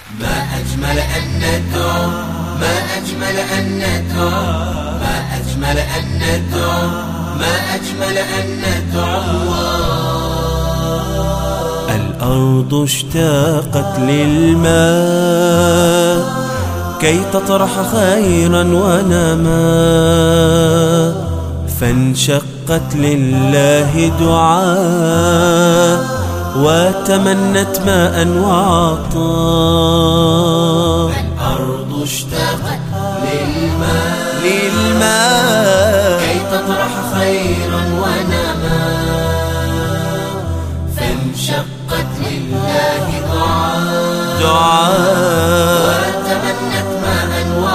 ما أجمل أن ندعو، ما أجمل أن ندعو، ما أجمل أن ندعو، ما أجمل أن ندعو الله. الأرض اشتاقت للماء كي تطرح خيرا ونماء، فانشقت لله دعاء وتمنت ماء وعطاء. الأرض اشتاقت للماء كي تطرح خيرا ونماء، فانشقت لله دعاء وتمنت ماء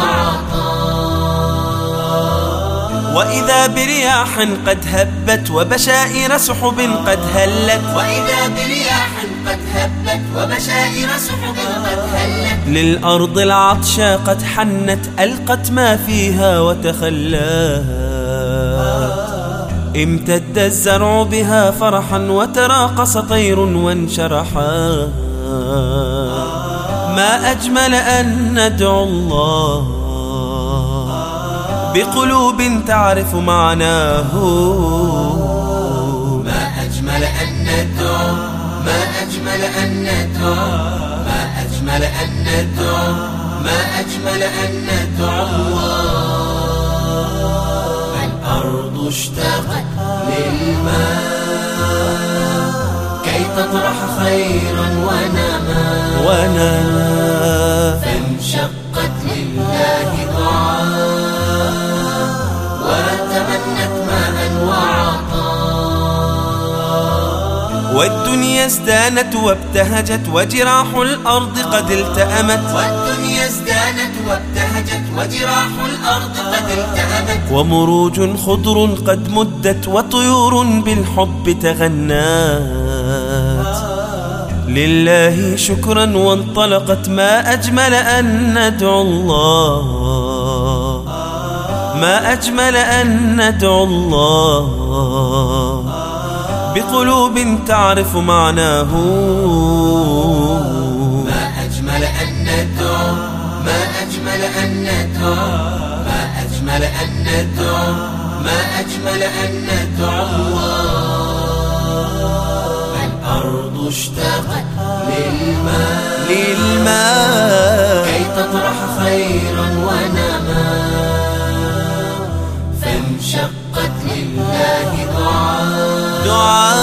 وعطاء. وإذا برياح قد هبت وبشائر سحب قد هلت، وإذا برياح قد هبت وبشائر سحب قد هلت، للأرض العطشى قد حنت ألقت ما فيها وتخلت، امتد الزرع بها فرحا وتراقص طير وانشرحا. ما أجمل أن ندعو الله بقلوب تعرف معناه. ما أجمل أن ندعو، ما أجمل أن ندعو، ما أجمل أن ندعو، ما أجمل أن ندعو الله. الأرض اشتاقت للماء كي تطرح خيرا ونماء، فانشقت لله دعاء وتمنت ماء وعطاء. والدنيا ازدانت وابتهجت وجراح الأرض قد التأمت، والدنيا ازدانت وابتهجت وجراح الأرض قد التأمت، ومروج خضر قد مدت وطيور بالحب تغنات. لله شكرا وانطلقت، ما أجمل أن ندعو الله، ما أجمل أن ندعو الله بقلوب تعرف معناه. ما أجمل أن ندعو، ما أجمل أن ندعو، ما أجمل أن ندعو، ما أجمل أن ندعو الله. الأرض اشتاقت للماء كي تطرح خيرا ونماء، فانشقت لله دعاء